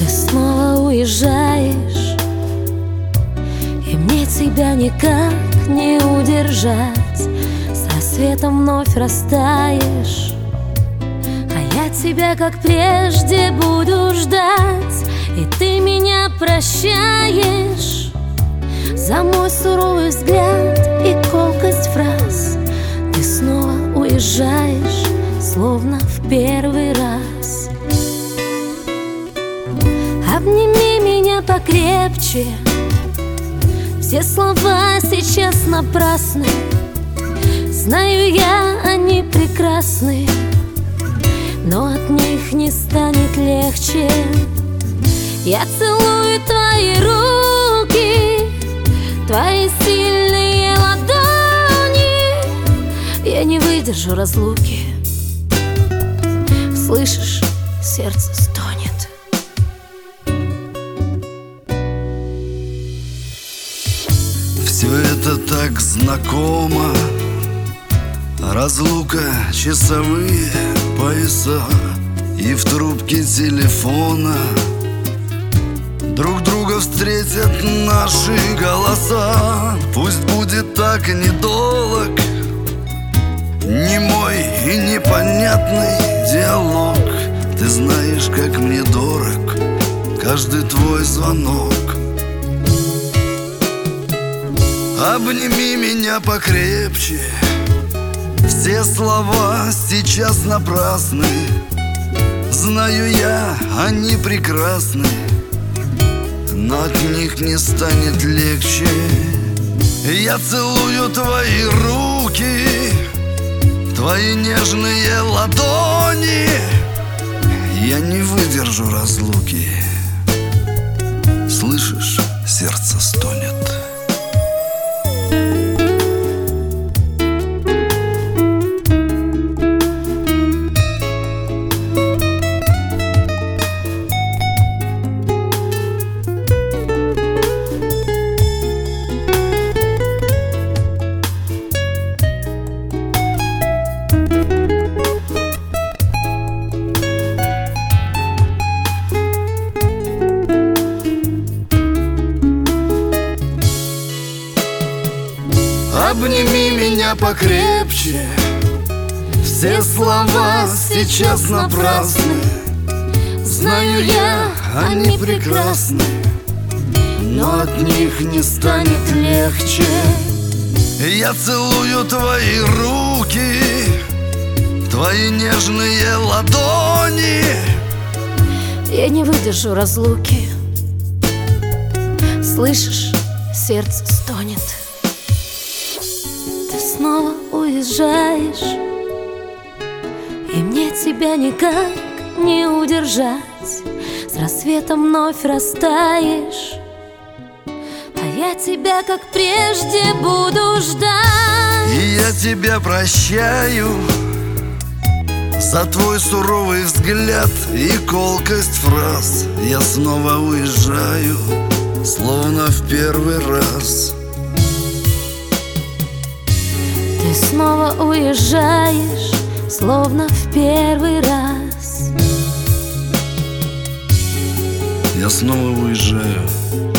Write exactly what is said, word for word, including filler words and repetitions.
Ты снова уезжаешь, и мне тебя никак не удержать. С рассветом вновь растаешь, а я тебя, как прежде, буду ждать. И ты меня прощаешь за мой суровый взгляд и колкость фраз. Ты снова уезжаешь, словно в первый раз. Обними меня покрепче, все слова сейчас напрасны. Знаю я, они прекрасны, но от них не станет легче. Я целую твои руки, твои сильные ладони. Я не выдержу разлуки. Слышишь, сердце стонет. Все это так знакомо. Разлука, часовые пояса, и в трубке телефона друг друга встретят наши голоса. Пусть будет так недолг, немой и непонятный диалог. Ты знаешь, как мне дорог каждый твой звонок. Обними меня покрепче, все слова сейчас напрасны. Знаю я, они прекрасны, но от них не станет легче. Я целую твои руки, твои нежные ладони. Я не выдержу разлуки. Слышишь, сердце стонет. Обними меня покрепче, все слова сейчас напрасны. Знаю я, они прекрасны, но от них не станет легче. Я целую твои руки, твои нежные ладони. Я не выдержу разлуки. Слышишь, сердце стонет. Ты снова уезжаешь, и мне тебя никак не удержать. С рассветом вновь растаешь, а я тебя, как прежде, буду ждать. И я тебя прощаю за твой суровый взгляд и колкость фраз. Я снова уезжаю, словно в первый раз. Ты снова уезжаешь, словно в первый раз. Я снова уезжаю,